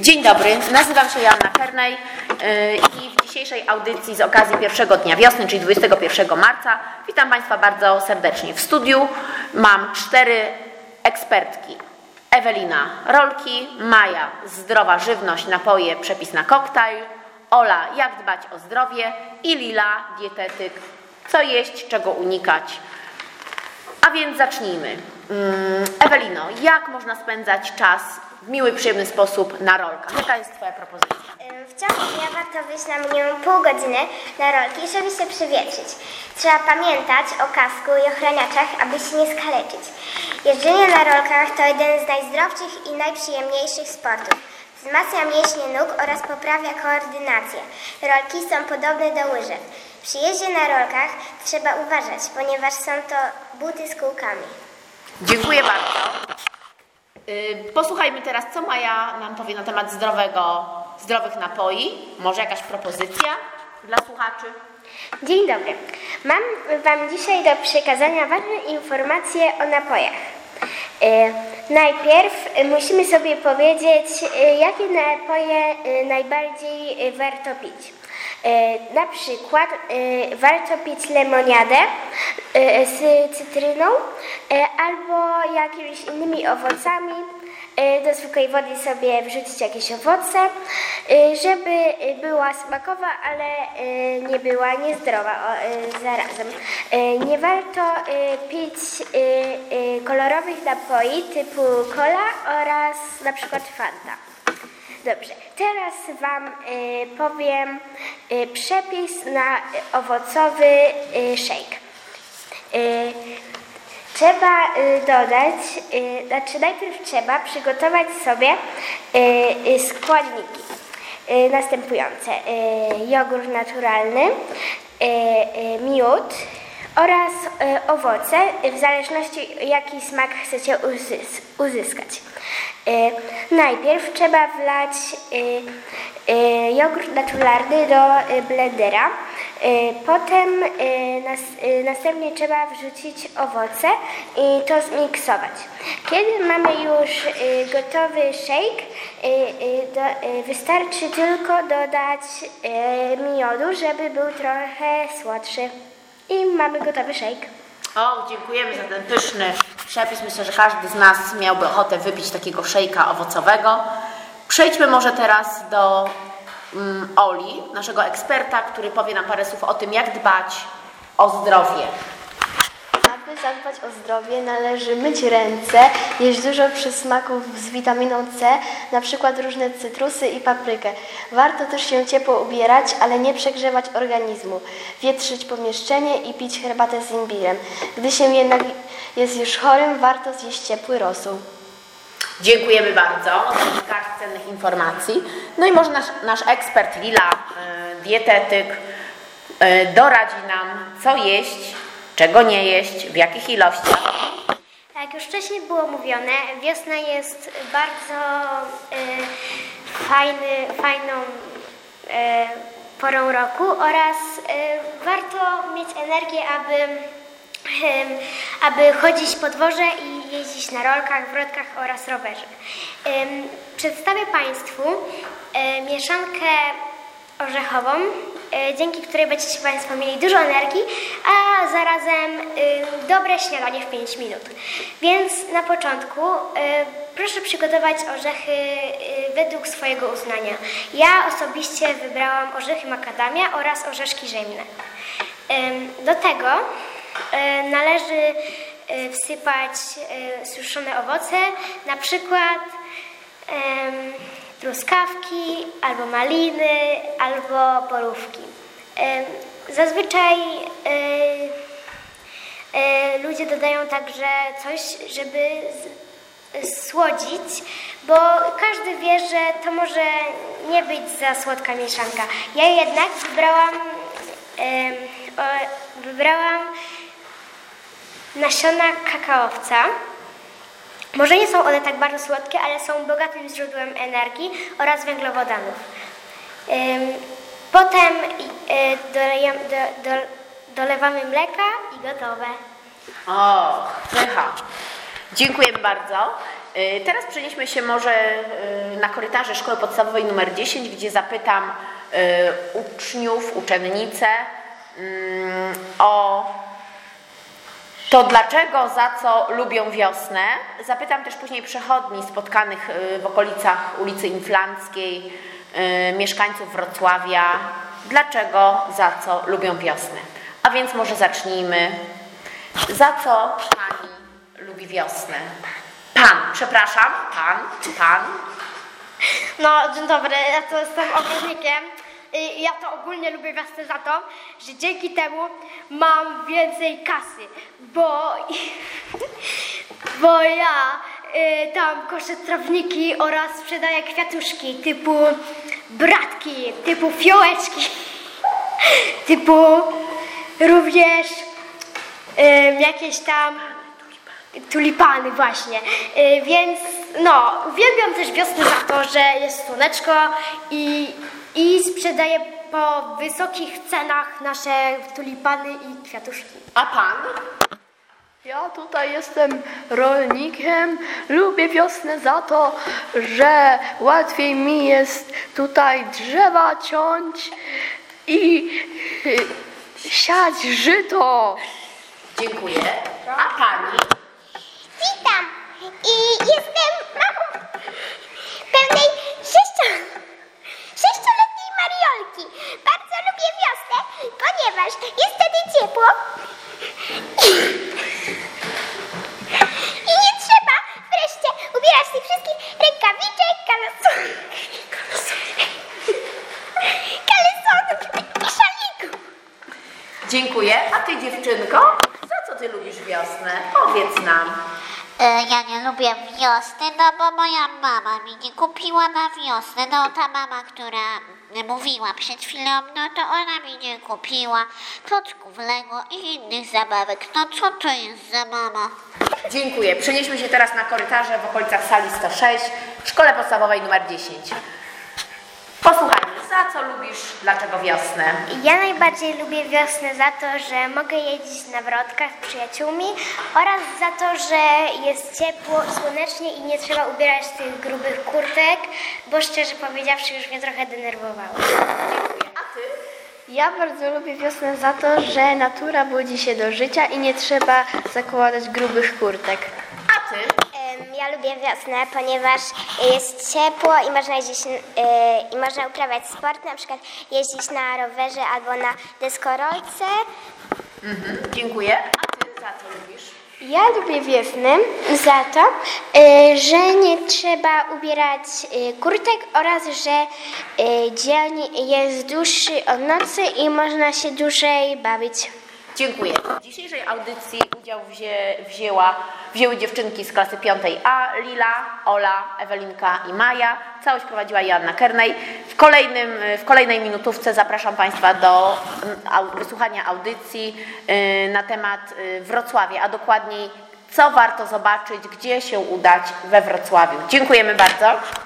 Dzień dobry, nazywam się Joanna Kernej i w dzisiejszej audycji z okazji pierwszego dnia wiosny, czyli 21 marca, witam Państwa bardzo serdecznie. W studiu mam 4 ekspertki. Ewelina rolki, Maja zdrowa żywność, napoje, przepis na koktajl, Ola jak dbać o zdrowie i Lila dietetyk, co jeść, czego unikać. A więc zacznijmy. Ewelino, jak można spędzać czas w miły, przyjemny sposób na rolkach? Jaka jest Twoja propozycja? W ciągu dnia warto wyjść na minimum pół godziny na rolki, żeby się przewietrzyć. Trzeba pamiętać o kasku i ochraniaczach, aby się nie skaleczyć. Jeżdżenie na rolkach to jeden z najzdrowszych i najprzyjemniejszych sportów. Wzmacnia mięśnie nóg oraz poprawia koordynację. Rolki są podobne do łyżew. Przy jeździe na rolkach trzeba uważać, ponieważ są to buty z kółkami. Dziękuję bardzo. Posłuchajmy teraz, co Maja nam powie na temat zdrowych napoi. Może jakaś propozycja dla słuchaczy? Dzień dobry. Mam Wam dzisiaj do przekazania ważne informacje o napojach. Najpierw musimy sobie powiedzieć, jakie napoje najbardziej warto pić. Na przykład warto pić lemoniadę z cytryną albo jakimiś innymi owocami. Do zwykłej wody sobie wrzucić jakieś owoce, żeby była smakowa, ale nie była niezdrowa zarazem. Nie warto pić kolorowych napoi typu cola oraz na przykład Fanta. Dobrze, teraz Wam powiem przepis na owocowy shake. Trzeba dodać, najpierw trzeba przygotować sobie składniki następujące. Jogurt naturalny, miód oraz owoce, w zależności jaki smak chcecie uzyskać. Najpierw trzeba wlać jogurt naturalny do blendera, potem następnie trzeba wrzucić owoce i to zmiksować. Kiedy mamy już gotowy shake, wystarczy tylko dodać miodu, żeby był trochę słodszy. I mamy gotowy shake. O, dziękujemy za ten pyszny przepis. Myślę, że każdy z nas miałby ochotę wypić takiego shake'a owocowego. Przejdźmy może teraz do Oli, naszego eksperta, który powie nam parę słów o tym, jak dbać o zdrowie. Aby zadbać o zdrowie, należy myć ręce, jeść dużo przysmaków z witaminą C, na przykład różne cytrusy i paprykę. Warto też się ciepło ubierać, ale nie przegrzewać organizmu, wietrzyć pomieszczenie i pić herbatę z imbirem. Gdy się jednak jest już chorym, warto zjeść ciepły rosół. Dziękujemy bardzo za kilka cennych informacji. No i może nasz ekspert Lila, dietetyk, doradzi nam, co jeść, czego nie jeść, w jakich ilościach. Jak już wcześniej było mówione, wiosna jest bardzo fajną porą roku oraz warto mieć energię, aby chodzić po dworze i jeździć na rolkach, wrotkach oraz rowerze. Przedstawię Państwu mieszankę orzechową, dzięki której będziecie Państwo mieli dużo energii, a zarazem dobre śniadanie w 5 minut. Więc na początku proszę przygotować orzechy według swojego uznania. Ja osobiście wybrałam orzechy makadamia oraz orzeszki ziemne. Do tego należy wsypać suszone owoce, na przykład truskawki, albo maliny, albo borówki. Zazwyczaj ludzie dodają także coś, żeby słodzić, bo każdy wie, że to może nie być za słodka mieszanka. Ja jednak wybrałam nasiona kakaowca. Może nie są one tak bardzo słodkie, ale są bogatym źródłem energii oraz węglowodanów. Potem dolewamy mleka i gotowe. O, pycha. Dziękujemy bardzo. Teraz przenieśmy się może na korytarze Szkoły Podstawowej nr 10, gdzie zapytam uczniów, uczennice o to dlaczego, za co lubią wiosnę. Zapytam też później przechodni spotkanych w okolicach ulicy Inflanckiej, mieszkańców Wrocławia, dlaczego, za co lubią wiosnę. A więc może zacznijmy. Za co pani lubi wiosnę? Pan, przepraszam, pan. No, dzień dobry, ja to jestem ogrodnikiem i ja to ogólnie lubię wiosnę za to, że dzięki temu mam więcej kasy, bo ja tam koszę trawniki oraz sprzedaję kwiatuszki typu bratki, typu fiołeczki, typu również jakieś tam tulipany właśnie, więc no, uwielbiam też wiosnę za to, że jest słoneczko i sprzedaję po wysokich cenach nasze tulipany i kwiatuszki. A pan? Ja tutaj jestem rolnikiem, lubię wiosnę za to, że łatwiej mi jest tutaj drzewa ciąć i siać żyto. Dziękuję. A pani? Witam i jestem mamą pewnej sześcioletniej Mariolki. Bardzo lubię wiosnę, ponieważ jest wtedy ciepło i nie trzeba wreszcie ubierać tych wszystkich rękawiczek, kalesonów i szalików. Dziękuję. A ty, dziewczynko? Za co ty lubisz wiosnę? Powiedz nam. Ja nie lubię wiosny, no bo moja mama mi nie kupiła na wiosnę. No ta mama, która mówiła przed chwilą, no to ona mi nie kupiła klocków Lego i innych zabawek. No co to jest za mama? Dziękuję. Przenieśmy się teraz na korytarze w okolicach sali 106 w Szkole Podstawowej nr 10. Posłuchajmy, za co lubisz, dlaczego wiosnę? Ja najbardziej lubię wiosnę za to, że mogę jeździć na wrotkach z przyjaciółmi oraz za to, że jest ciepło, słonecznie i nie trzeba ubierać tych grubych kurtek, bo szczerze powiedziawszy już mnie trochę denerwowało. A ty? Ja bardzo lubię wiosnę za to, że natura budzi się do życia i nie trzeba zakładać grubych kurtek. A ty? Ja lubię wiosnę, ponieważ jest ciepło i można jeździć i można uprawiać sport, na przykład jeździć na rowerze albo na deskorolce. Dziękuję. A ty za co lubisz? Ja lubię wiosnę za to, że nie trzeba ubierać kurtek oraz że dzień jest dłuższy od nocy i można się dłużej bawić. Dziękuję. W dzisiejszej audycji udział wzięły dziewczynki z klasy 5A, Lila, Ola, Ewelinka i Maja. Całość prowadziła Joanna Kernej. W kolejnej minutówce zapraszam Państwa do wysłuchania audycji na temat Wrocławia, a dokładniej co warto zobaczyć, gdzie się udać we Wrocławiu. Dziękujemy bardzo.